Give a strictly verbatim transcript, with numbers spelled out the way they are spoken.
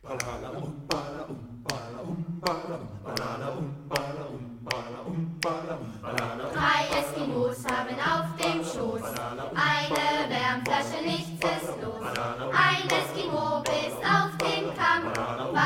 Drei Eskimos haben auf dem Schoß eine Wärmflasche, nichts ist los. Ein Eskimo ist auf dem Kamm.